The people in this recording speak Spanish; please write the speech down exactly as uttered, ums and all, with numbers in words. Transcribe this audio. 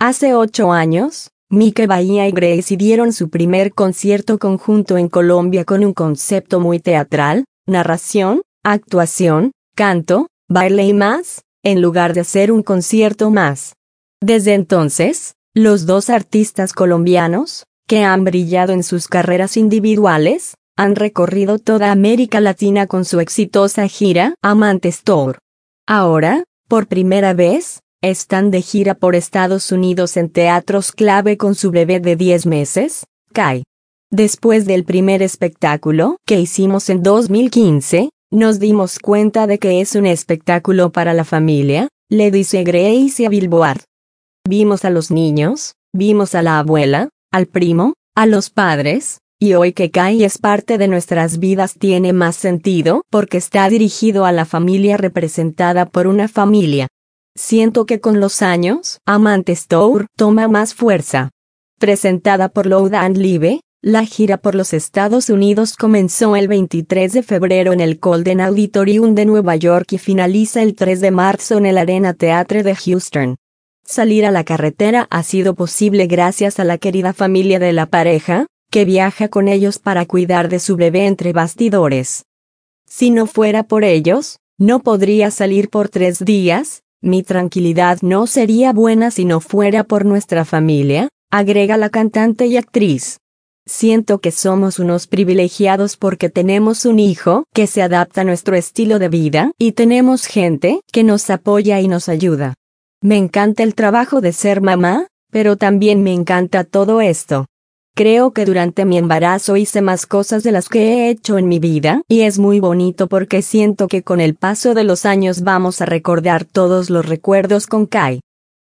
Hace ocho años, Mike Bahía y Gracie dieron su primer concierto conjunto en Colombia con un concepto muy teatral, narración, actuación, canto, baile y más, en lugar de hacer un concierto más. Desde entonces, los dos artistas colombianos, que han brillado en sus carreras individuales, han recorrido toda América Latina con su exitosa gira Amantes Tour. Ahora, por primera vez, están de gira por Estados Unidos en teatros clave con su bebé de diez meses, Kai. Después del primer espectáculo que hicimos en dos mil quince, nos dimos cuenta de que es un espectáculo para la familia, le dice Gracie a Billboard. Vimos a los niños, vimos a la abuela, al primo, a los padres, y hoy que Kai es parte de nuestras vidas tiene más sentido porque está dirigido a la familia representada por una familia. Siento que con los años, Amantes Tour toma más fuerza. Presentada por Loud and Live, la gira por los Estados Unidos comenzó el veintitrés de febrero en el Colden Auditorium de Nueva York y finaliza el tres de marzo en el Arena Theatre de Houston. Salir a la carretera ha sido posible gracias a la querida familia de la pareja, que viaja con ellos para cuidar de su bebé entre bastidores. Si no fuera por ellos, no podría salir por tres días, mi tranquilidad no sería buena si no fuera por nuestra familia, agrega la cantante y actriz. Siento que somos unos privilegiados porque tenemos un hijo que se adapta a nuestro estilo de vida y tenemos gente que nos apoya y nos ayuda. Me encanta el trabajo de ser mamá, pero también me encanta todo esto. Creo que durante mi embarazo hice más cosas de las que he hecho en mi vida y es muy bonito porque siento que con el paso de los años vamos a recordar todos los recuerdos con Kai.